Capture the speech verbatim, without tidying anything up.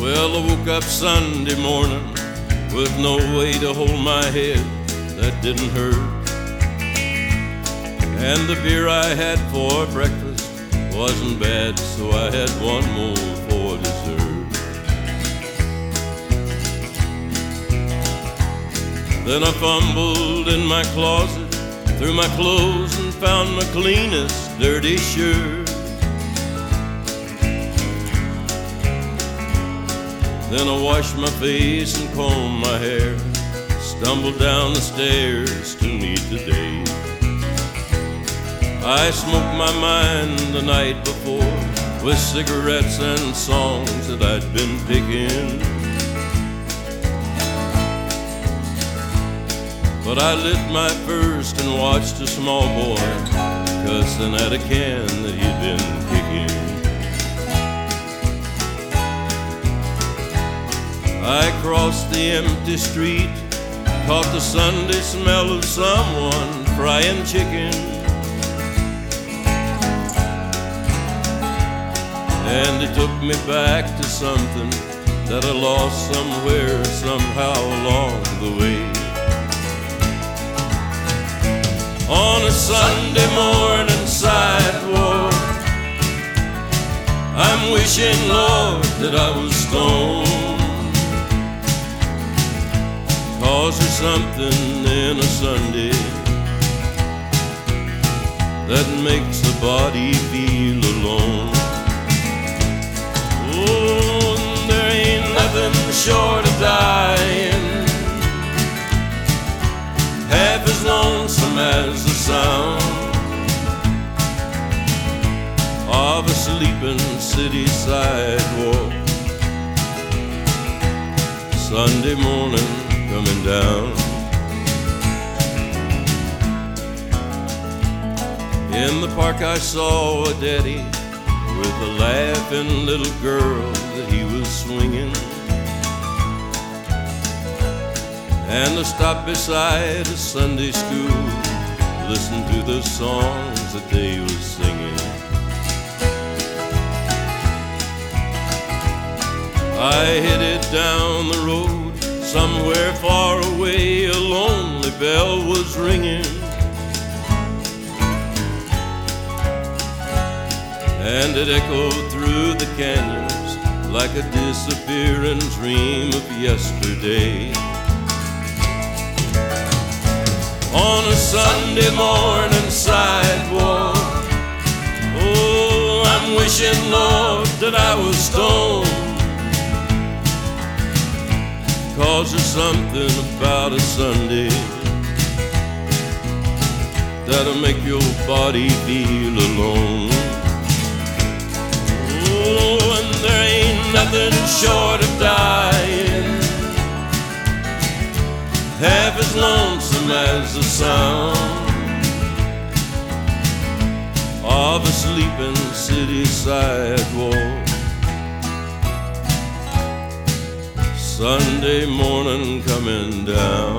Well, I woke up Sunday morning with no way to hold my head that didn't hurt. And the beer I had for breakfast wasn't bad, so I had one more for dessert. Then I fumbled in my closet, through my clothes, and found my cleanest dirty shirt. Then I washed my face and combed my hair, stumbled down the stairs to meet the day. I smoked my mind the night before with cigarettes and songs that I'd been picking. But I lit my first and watched a small boy cussing at a can that he'd been kicking. I crossed the empty street, caught the Sunday smell of someone frying chicken. And it took me back to something that I lost somewhere, somehow along the way. On a Sunday morning sidewalk, I'm wishing, Lord, that I was stoned. 'Cause there's something in a Sunday that makes the body feel alone. Oh, there ain't nothing short of dying half as lonesome as the sound of a sleeping city sidewalk Sunday morning coming down. In the park I saw a daddy with a laughing little girl that he was swinging. And I stopped beside a Sunday school, listened to the songs that they was singing. I headed down the road, somewhere far away a lonely bell was ringing. And it echoed through the canyons like a disappearing dream of yesterday. On a Sunday morning sidewalk, oh, I'm wishing, Lord, that I was stoned. 'Cause there's something about a Sunday that'll make your body feel alone. Oh, and there ain't nothing short of dying half as lonesome as the sound of a sleeping city sidewalk Sunday morning coming down.